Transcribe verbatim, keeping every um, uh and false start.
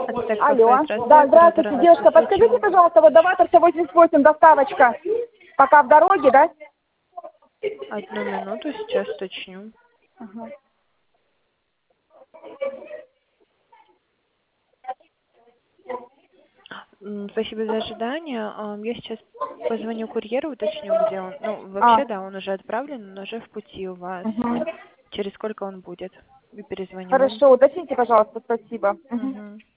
Ацтек Алло. кафе, здравствуйте, Да, оператор здравствуйте, девушка. Анастасия, чем Подскажите, могу пожалуйста, вот до Ваторса восемьдесят восемь доставочка. Пока в дороге, да? Одну минуту, сейчас уточню. Ага. М, Спасибо за ожидание. Ам, Я сейчас позвоню курьеру, уточню, где он. Ну, А, вообще, да, он уже отправлен, он уже в пути у вас. угу. Через сколько он будет? И перезвоню вам. Хорошо, уточните, пожалуйста, спасибо. Мгм. Мгм.